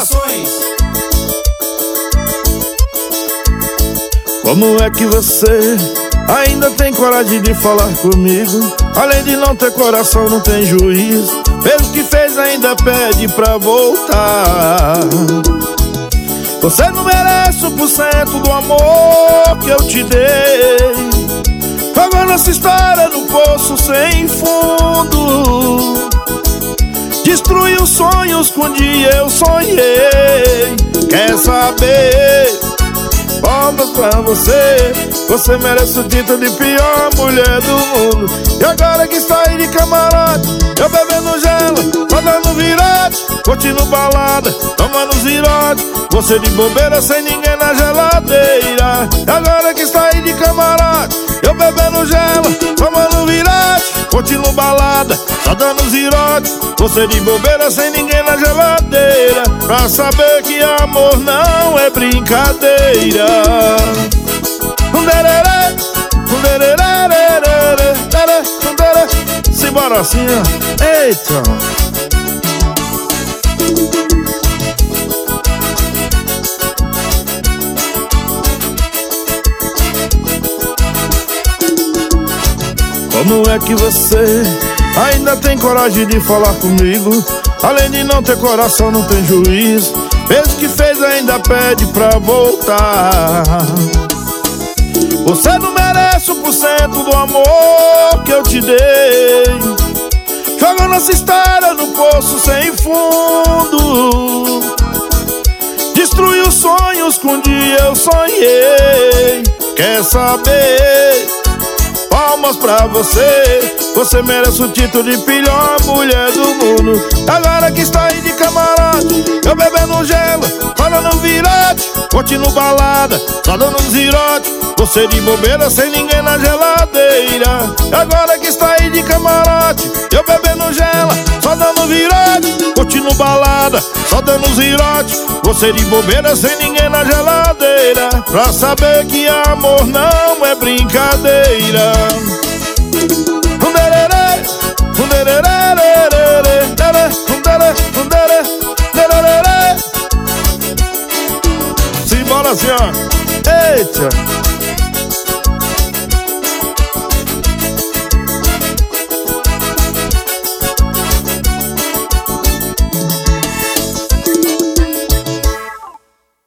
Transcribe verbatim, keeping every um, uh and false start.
Gravações. Como é que você ainda tem coragem de falar comigo? Além de não ter coração, não tem juízo. Fez o que fez, ainda pede pra voltar. Você não merece um por cento do amor que eu te dei. Jogou nossa história no poço sem fundo. Destruiu sonhos que um dia eu sonhei. Quer saber? Palmas pra você. Você merece o título de pior mulher do mundo. E agora que está aí de camarote, eu bebendo gelo, só dando virote, curtindo balada, tomando virote. Você de bobeira sem ninguém na geladeira. E agora que está aí de camarote, eu bebendo gelo, tomando virote, curtindo balada, só dando virote. Você de bobeira sem ninguém na geladeira. Pra saber que amor não é brincadeira. Simbora assim, ó. Eita! Como é que você ainda tem coragem de falar comigo? Além de não ter coração, não tem juízo. Fez o que fez, ainda pede pra voltar. Você não merece um por cento do amor que eu te dei. Jogou nossa história no poço sem fundo. Destruiu sonhos que um dia eu sonhei. Quer saber? Palmas pra você. Você merece o título de pior mulher do mundo. Agora que está aí de camarote, eu bebendo gelo, falando virote, curtindo balada, só dando uns virote. Você de bobeira sem ninguém na geladeira. Agora que está aí de camarote, eu bebendo gelo, só dando virote, curtindo balada, só dando uns virote. Você de bobeira sem ninguém na geladeira. Pra saber que amor não é brincadeira. Simbora assim, ó. Eita!